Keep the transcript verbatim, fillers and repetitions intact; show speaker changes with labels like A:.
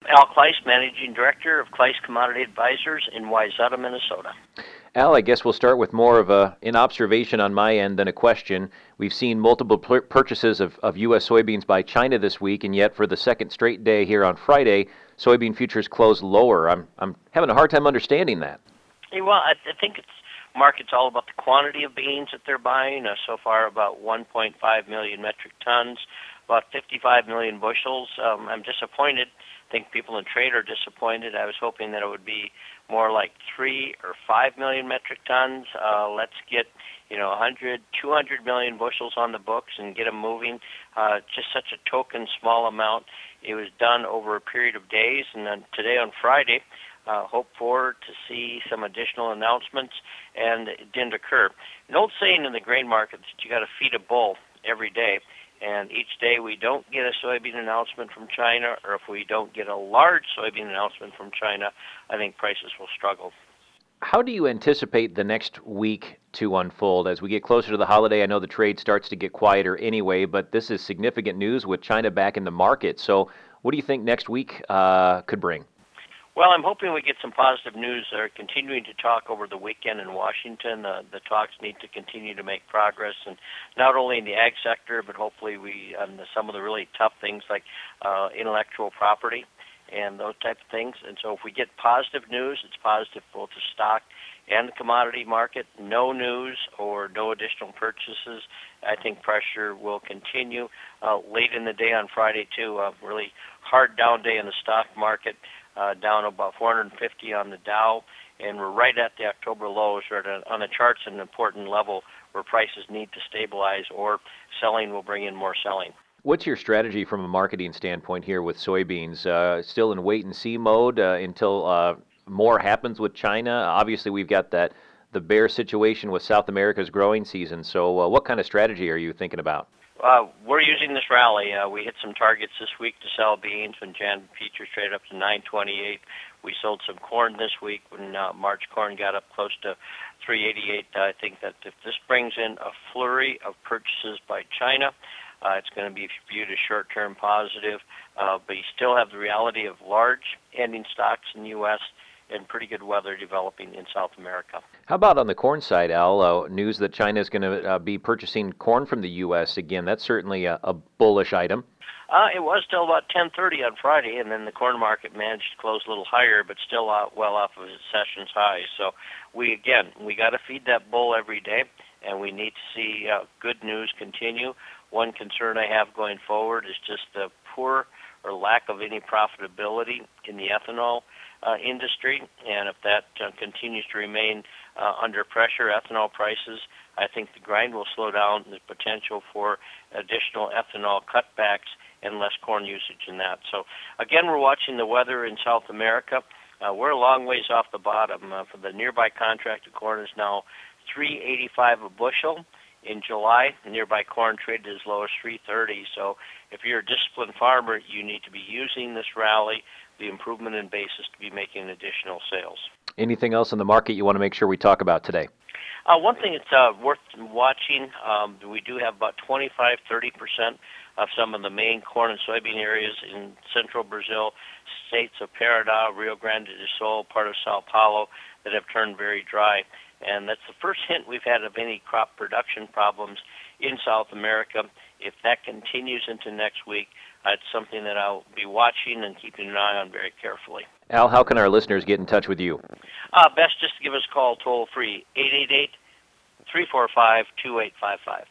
A: Al Kleiss, Managing Director of Kleiss Commodity Advisors in Wayzata, Minnesota.
B: Al, I guess we'll start with more of a, an observation on my end than a question. We've seen multiple pur- purchases of, of U S soybeans by China this week, and yet for the second straight day here on Friday, soybean futures closed lower. I'm I'm having a hard time understanding that.
A: Hey, well, I, I think it's market's all about the quantity of beans that they're buying. Uh, so far, about one point five million metric tons, about fifty-five million bushels. Um, I'm disappointed. I think people in trade are disappointed. I was hoping that it would be more like three or five million metric tons. Uh, let's get, you know, one hundred, two hundred million bushels on the books and get them moving. Uh, just such a token small amount. It was done over a period of days, and then today on Friday, uh, hope for to see some additional announcements, and it didn't occur. An old saying in the grain market that you got to feed a bull every day. And each day we don't get a soybean announcement from China, or if we don't get a large soybean announcement from China, I think prices will struggle.
B: How do you anticipate the next week to unfold? As we get closer to the holiday, I know the trade starts to get quieter anyway, but this is significant news with China back in the market. So what do you think next week uh, could bring?
A: Well, I'm hoping we get some positive news. They're continuing to talk over the weekend in Washington. Uh, the talks need to continue to make progress, and not only in the ag sector, but hopefully we on the, some of the really tough things like uh, intellectual property and those type of things. And so if we get positive news, it's positive for both the stock and the commodity market. No news or no additional purchases, I think pressure will continue. Uh, late in the day on Friday, too, a really hard down day in the stock market. Uh, down about four hundred fifty on the Dow, and we're right at the October lows. We're at a, on the charts at an important level where prices need to stabilize, or selling will bring in more selling.
B: What's your strategy from a marketing standpoint here with soybeans? Uh, still in wait-and-see mode uh, until uh, more happens with China? Obviously, we've got that the bear situation with South America's growing season. So uh, what kind of strategy are you thinking about?
A: Uh, we're using this rally. Uh, we hit some targets this week to sell beans when Jan futures traded up to nine twenty-eight. We sold some corn this week when uh, March corn got up close to three eighty-eight. I think that if this brings in a flurry of purchases by China, uh, it's going to be viewed as short-term positive. Uh, but you still have the reality of large ending stocks in the U S and pretty good weather developing in South America.
B: How about on the corn side, Al? Uh, news that China is going to uh, be purchasing corn from the U S again. That's certainly a, a bullish item.
A: Uh, it was still about ten thirty on Friday, and then the corn market managed to close a little higher, but still out well off of its session's high. So we, again, we got to feed that bull every day, and we need to see uh, good news continue. One concern I have going forward is just the poor or lack of any profitability in the ethanol uh, industry, and if that uh, continues to remain uh, under pressure, ethanol prices, I think the grind will slow down. There's potential for additional ethanol cutbacks and less corn usage in that. So, again, we're watching the weather in South America. Uh, we're a long ways off the bottom. Uh, for the nearby contracted corn is now three eighty-five a bushel. In July, nearby corn traded as low as three thirty. So if you're a disciplined farmer, you need to be using this rally, the improvement in basis, to be making additional sales.
B: Anything else in the market you want to make sure we talk about today?
A: Uh, one thing that's uh, worth watching, um, we do have about twenty-five, thirty percent of some of the main corn and soybean areas in central Brazil, states of Paraná, Rio Grande do Sul, part of Sao Paulo, that have turned very dry. And that's the first hint we've had of any crop production problems in South America. If that continues into next week, uh, it's something that I'll be watching and keeping an eye on very carefully.
B: Al, how can our listeners get in touch with you?
A: Uh, best just to give us a call toll-free, eight eight eight, three four five, two eight five five.